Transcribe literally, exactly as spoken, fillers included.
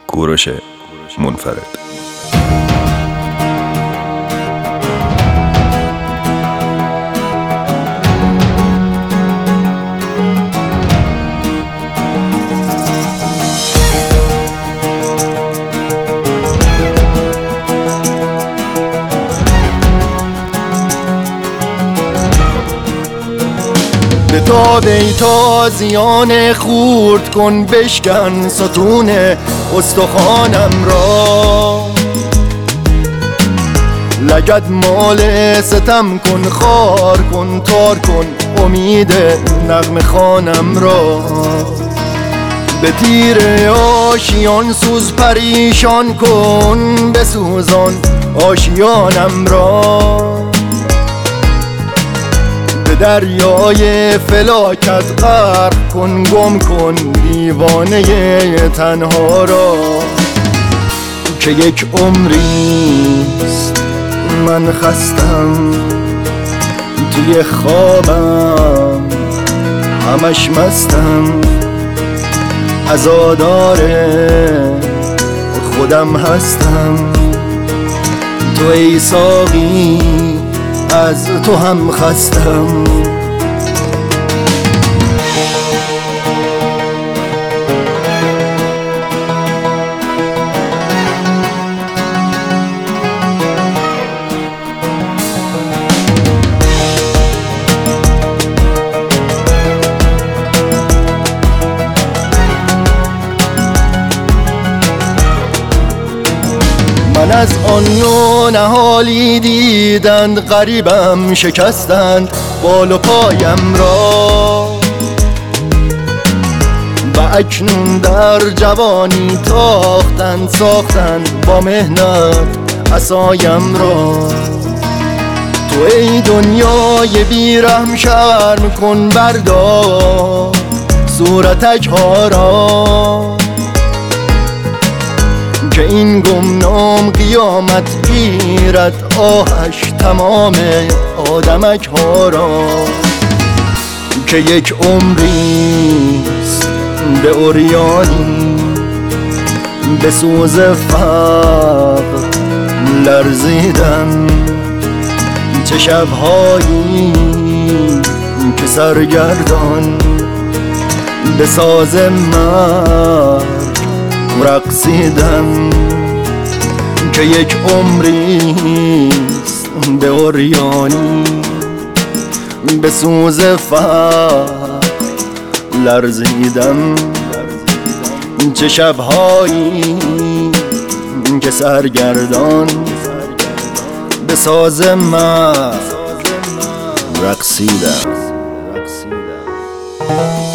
کوروش منفرد. به تا بیتا زیان خورد کن، بشکن ستون استخوانم را. لگد مال ستم کن، خار کن، تار کن امید نغمه خوانم را. به تیر آشیان سوز پریشان کن، بسوزان آشیانم را. دریای فلاکت غرق کن، گم کن دیوانه تنها را. که یک عمریست من خستم، توی خوابم همش مستم، عزادار خودم هستم. تو ای ساقی از تو هم خستم. من از آن نوع نهالی دیدند، غریبم شکستند بال و پایم را. و اکنون در جوانی تاختند، ساختند با مهنت عصایم را. تو ای دنیای بیرحم شرم کن، بردار صورتک ها را. که این گمنام قیامت گیرد آهش تمام آدمک ها را. که یک عمریست به عریانی، به سوز فقر لرزیدم. چه شبهایی که سرگردان به ساز مرگ رقصیدم. که یک عمریست به عریانی، به سوز فقر لرزیدم. چه شبهایی که سرگردان به ساز مرگ رقصیدم.